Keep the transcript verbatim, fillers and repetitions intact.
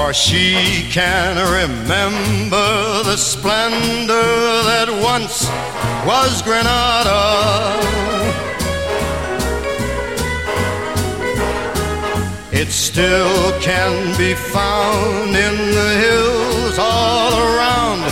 for she can remember the splendor that once was Granada. It still can be found in the hills all around